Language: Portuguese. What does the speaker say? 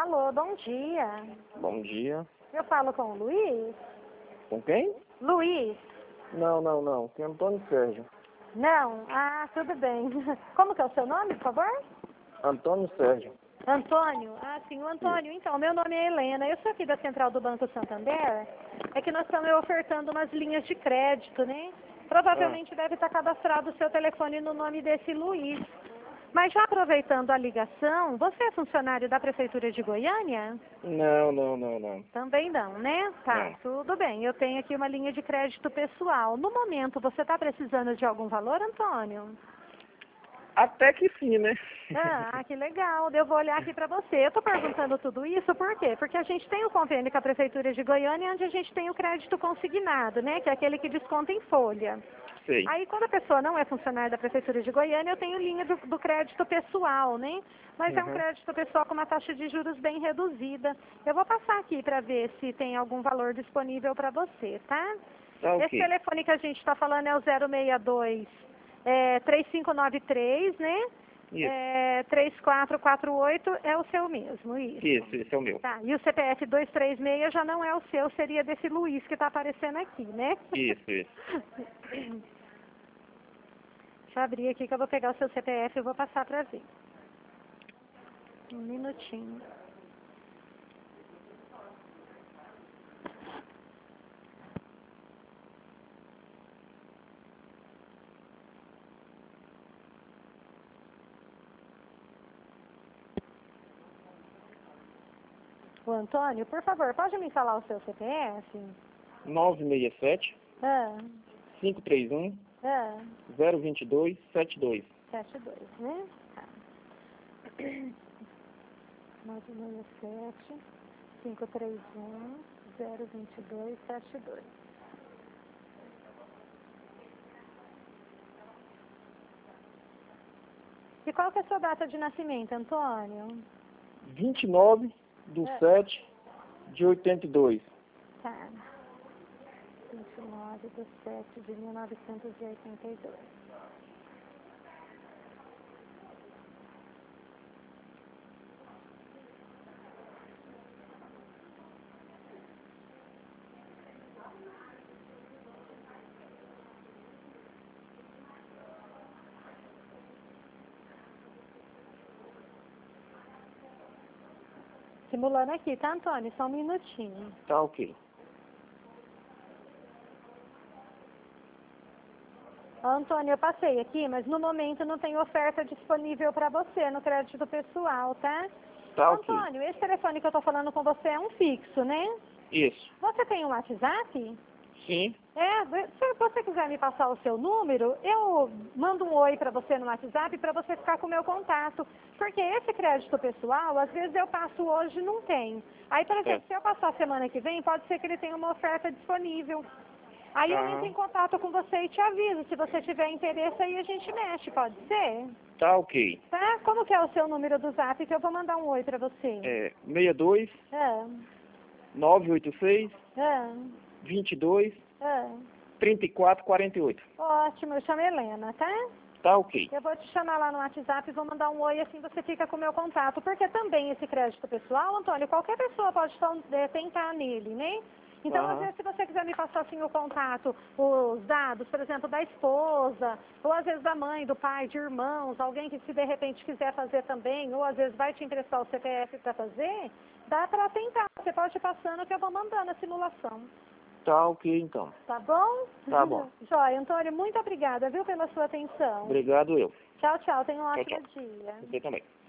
Alô, bom dia. Bom dia. Eu falo com o Luiz? Com quem? Luiz? Não. Tem Antônio Sérgio. Não? Ah, tudo bem. Como que é o seu nome, por favor? Antônio Sérgio. Antônio? Ah, sim, o Antônio. Então, meu nome é Helena. Eu sou aqui da Central do Banco Santander. É que nós estamos ofertando umas linhas de crédito, né? Provavelmente deve estar cadastrado o seu telefone no nome desse Luiz. Mas já aproveitando a ligação, você é funcionário da Prefeitura de Goiânia? Não. Também não, né? Tá, Não. tudo bem. Eu tenho aqui uma linha de crédito pessoal. No momento, você está precisando de algum valor, Antônio? Até que sim, né? Ah, que legal. Eu vou olhar aqui para você. Eu estou perguntando tudo isso por quê? Porque a gente tem um convênio com a Prefeitura de Goiânia, onde a gente tem o crédito consignado, né? Que é aquele que desconta em folha. Sei. Aí, quando a pessoa não é funcionária da Prefeitura de Goiânia, eu tenho linha do crédito pessoal, né? Mas é um crédito pessoal com uma taxa de juros bem reduzida. Eu vou passar aqui para ver se tem algum valor disponível para você, tá? Tá ok. Esse telefone que a gente está falando é o 062 3593, né? Isso. 3448 é o seu mesmo, isso. Isso, esse é o meu. Tá, e o CPF 236 já não é o seu, seria desse Luiz que está aparecendo aqui, né? Isso. Deixa eu abrir aqui que eu vou pegar o seu CPF e vou passar para ver. Um minutinho. O Antônio, por favor, pode me falar o seu CPF? 967 Ah, 531 022 72. 72, né? Tá. 967 531 022 72. E qual que é a sua data de nascimento, Antônio? 29/7/82. Tá. 29/7/1982. Simulando aqui, tá, Antônio? Só um minutinho. Tá ok. Ó, Antônio, eu passei aqui, mas no momento não tem oferta disponível para você no crédito pessoal, tá? Tá ok. Antônio, esse telefone que eu tô falando com você é um fixo, né? Isso. Você tem um WhatsApp? Sim. Se você quiser me passar o seu número, eu mando um oi para você no WhatsApp para você ficar com o meu contato. Porque esse crédito pessoal, às vezes eu passo hoje e não tem. Aí, por exemplo, se eu passar semana que vem, pode ser que ele tenha uma oferta disponível. Aí eu entro em contato com você e te aviso. Se você tiver interesse, aí a gente mexe, pode ser? Tá ok. Tá? Como que é o seu número do Zap que eu vou mandar um oi para você? 62 986 Ah, 22 ah. 34 48. Ótimo, eu chamo Helena, tá? Tá ok. Eu vou te chamar lá no WhatsApp e vou mandar um oi, assim você fica com o meu contato. Porque também esse crédito pessoal, Antônio, qualquer pessoa pode tentar nele, né? Então, às vezes, se você quiser me passar assim o contato, os dados, por exemplo, da esposa, ou às vezes da mãe, do pai, de irmãos, alguém que se de repente quiser fazer também, ou às vezes vai te emprestar o CPF para fazer, dá para tentar. Você pode ir passando que eu vou mandando a simulação. Tá ok, então. Tá bom? Tá bom. Joia, Antônio, muito obrigada, viu, pela sua atenção. Obrigado eu. Tchau, tchau. Tenha um ótimo Tchau. dia. Você também.